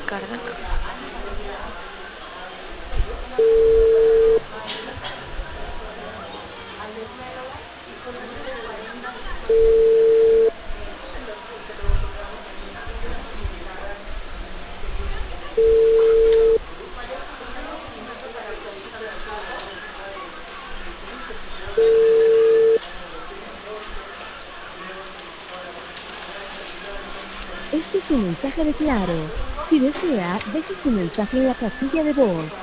carga. Este es un mensaje de Claro. Si desea, deje su mensaje en la casilla de voz.